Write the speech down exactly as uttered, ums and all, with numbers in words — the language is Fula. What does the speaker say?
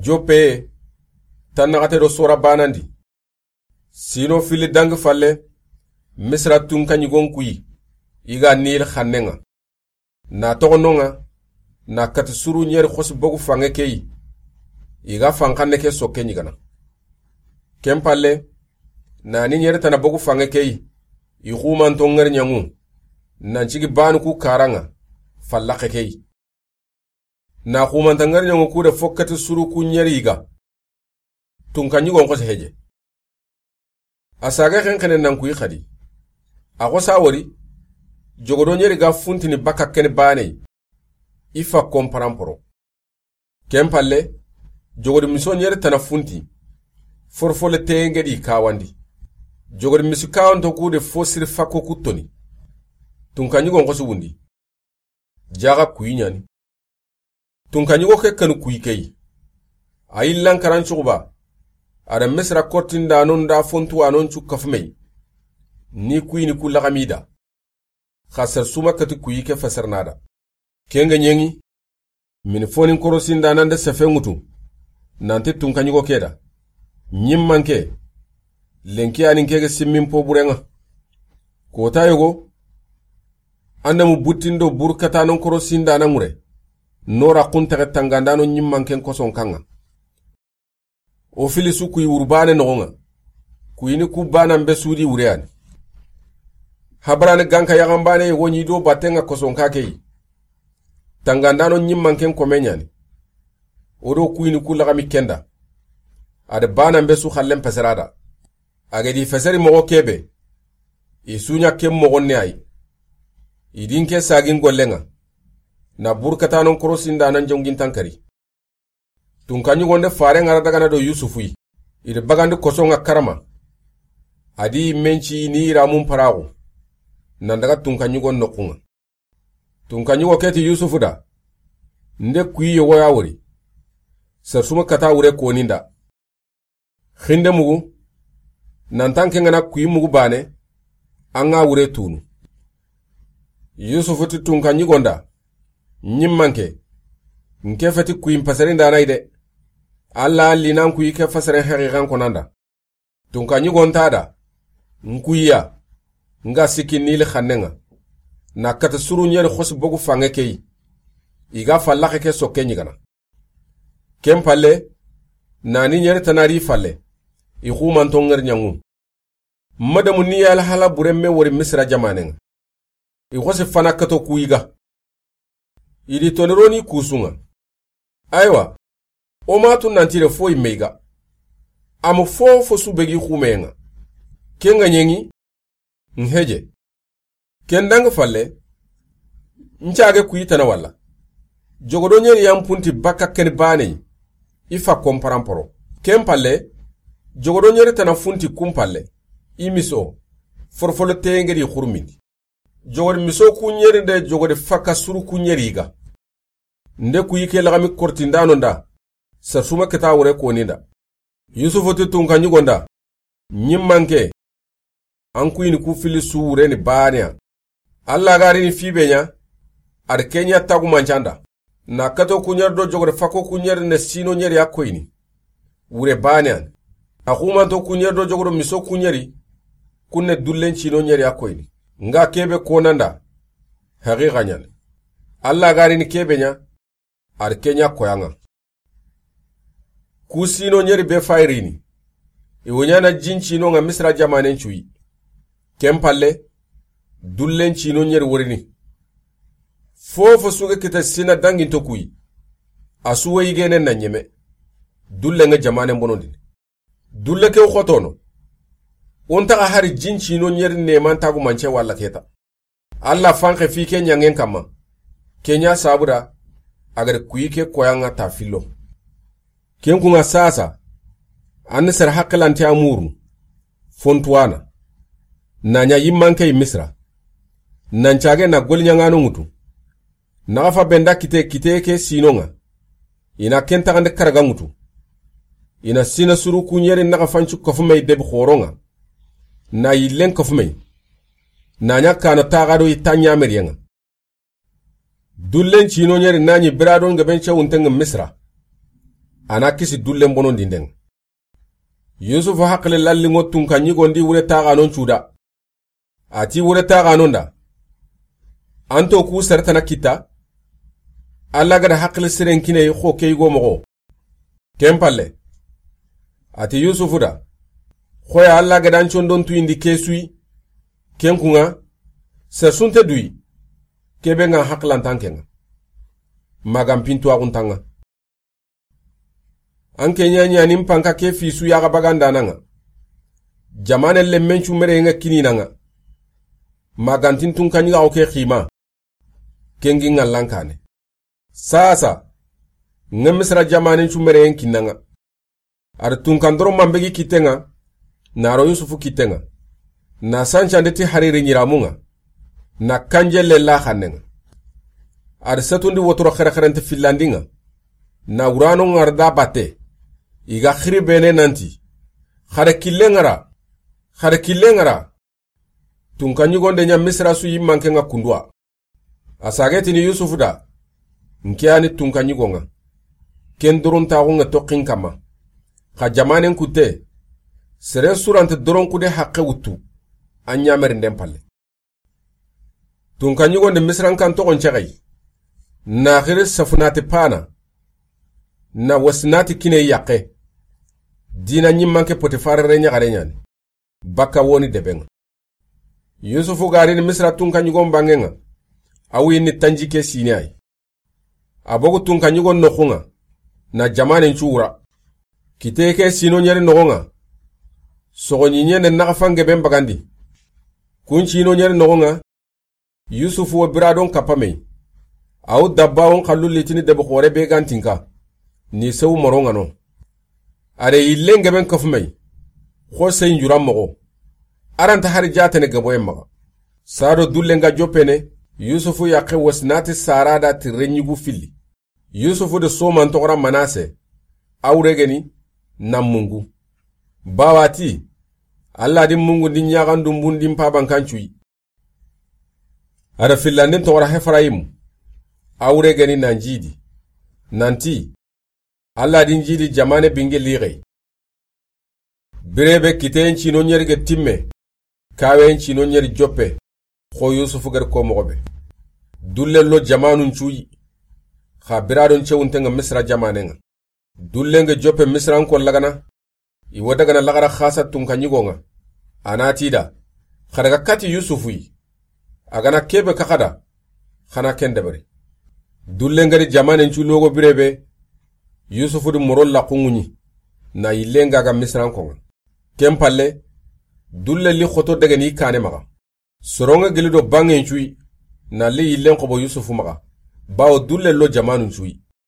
jope tanagate do sora banandi sino fili dang falle misra tunka nyigon kuyi iga nil khannenga na togononga na kat suru nyer khos bogu fange kei iga fankanne ke sokke nyigana kempalle na ni nyer tana bogu fange kei i xuman to ngar nyangu nan cigi banu ku karanga fallake kei na xuman tangar nyangu ku de fokkati suru ku nyer iga tunka nyigon khos heje asaga khenkene nan kuyi khadi ako sawori jogodo nyeri ga funtini baka ken bane ifa komparamporo kempalle jogodi miso nyeri tana funti forfole tengedi kawandi jogodi misu kawanto kude fosir fako kutoni tunkanyugo ngosu wundi jaga kuyinyani tunkanyugo ke kanu kuyikei ayillan karanchuba ada mesra kortinda non da fontu anon chukafmei ni kuyini kulagamida khasar suma kati kuyike fasarnada kenga nyengi min fonin korosinda nanda sefengutu nanti tunkanyugo keda nyimmanke lenki anin kege simmin po burenga kota yogo andamu butindo burkata non korosinda na mure nora kunta tangandano nyimmanke koson kanga o filisu kuyi urbane nonga kuyini kubana mbe sudi ureani habrane ganka yagambane woni do batenga koson kakei tangandano nyimmanke komenyani odo kuyini kulagami kenda ade bana mbe su khallem pesarada agedi fesari mogo kebe isunya kem mogo ne ay idinke sagin gollenga na burkata non korosinda nan jongin tankari tunkanyu gonde fare ngara daga na do yusufui ide bagande kosonga karama adi menchi ni ramun parago nan daga tunkanyu gon nokunga tunkanyu go keti yusufu da nde kuyi yo yawori sarsuma kata wure koninda khinde mugu nan tanke ngana kuyi mugu bane anga wure tunu yusufu tunkanyu gonda nyimmanke nke fati kuyi mpasare ndana ide alla linan kuyi ke fasare haqiqan konanda tunkanyu gontada nkuya nga sikinil khannenga na kata suru nyer khos bogu fange kei iga fallake ke sokke nyigana kempalle nani nyer tanari falle i xuman to ngar nyangu madamu ni yal hala buremme wori misra jamanenga i khos fana kato kuyiga idi toneroni kusunga aywa o matu nantire fo imeiga am fo fo subegi xumenga kenga nyengi nheje kendanga falle nchaage kuyitana walla jogodo nyeri yampunti baka ken bane ifa komparamporo kempalle jogodo nyeri tana funti kumpalle imiso forfolo tengeri khurmindi jogode miso kunyeri de jogode faka suru kunyeriga nde kuyike lagami kortindano nda sarsuma keta wure koninda yusufu tutunka nyugonda nyimmanke an kuyini ku fili suure ni bania alla gari ni fibenya ar kenya tagu manchanda na kato kunyer do jogore fako kunyer ne sino nyeri akoyini wure bania akuma to kunyer do jogoro miso kunyeri kunne dullen chino nyeri akoyini nga kebe konanda haqiqa nyan alla gari ni kebenya ar kenya koyanga kusino nyeri be fairini iwonyana jinchino nga misra jamanen chui kempalle dullen chino nyeri worini fofo suge kita sina dangin to kuyi asuwe yigene na nyeme dulle nga jamanen bonondini dulle ke khotono onta ga hari jinchino nyeri neman tagu manche walla keta alla fanke fi kenya ngen kama kenya sabura agar kuyi ke koyanga tafilo kenku nga sasa an sar hakalanti amuru fontuana nanya yimmanke misra nanchage na golnyangano ngutu nafa benda kite kite ke sinonga ina kenta kande karaga ngutu ina sina suru kunyeri naga fanchu kofumei deb khoronga na yilen kofumei nanya kana tagado itanya merienga dullen chino nyeri nanyi biradon gabenche untenga misra ana kisi dullen bonon dinden Yusuf hakle lallingo tunkanyi gondi wure taganon chuda ati wure taganon da anto ku sertana kita alla gada hakle siren kine ko keigo mogo kempalle ati Yusufu da khoya alla gada anchondon tu indi kesui kenkunga sersunte dui kebe nga haklan tankenga magam pintu aguntanga anke nyanya nimpanka ke fisu ya baganda nanga jamane le menchu mere nga kinina nga magantin tunkanyi ga oke khima kengi ngalankane sasa ngemisra jamane chu mere kinanga ar tunkandoro mambegi kitenga naro Yusufu kitenga na sancha ndeti hariri nyiramunga na kanjele la khanenga ar satundi wotoro khara kharante finlandinga na urano ngarda bate iga khiri bene nanti khare kilengara khare kilengara tunkanyi gonde nya misra su yimanke nga kundwa asageti ni Yusufu da nkiani tunkanyi gonga ken durun tawo nga tokin kama kha jamanen kute sere surante doron kude haqqe wutu anya merindem palle tunkanyi gonde misran kan togon chagay na khire safunati pana na wasnati kine yaqe dina nyimmanke potifare renya garenyan baka woni debenga Yusufu gari ni misra tunkanyi gon bangenga awi ni tanjike sinai abogo tunkanyi gon nokhunga na jamane nchura kiteke sino nyere nogonga sogo nyinyene nakafange bembagandi kunchi no nyere nogonga Yusufu wa biradon kapame au dabbawon kallu litini debo khore be gantinka ni sew moronga no are yillenge ben kafumay kho sey njuram mogo aranta har jatene gabo maga sado dullenga jopene Yusufu yaqe wasnati sarada tirenyigu fili Yusufu de soman tokra manase awregeni namungu bawati alla di mungu di nyagandu mbundi mpaban kanchui ara fillandin tokra Efraim awregeni nanjidi nanti alla di njidi jamane binge lire birebe kiten chino nyerge timme kawen chino nyer joppe kho Yusufu gar ko mogobe dulle lo jamanu nchuyi kha biradon chewuntenga misra jamanenga dullenge joppe misran ko lagana i wadagana lagara khasa tunkanyi gonga anatida khadaga kati Yusufu yi agana kebe kakada khana kendebere dullenge di jamanen chu logo birebe Yusufu di morol la kungunyi na yilenga ga misran konga kempalle dulle li khoto daga ni kane maga soronga gelido bangen chui na li yilen ko bo Yusufu maga bawo dulle lo jamanu chui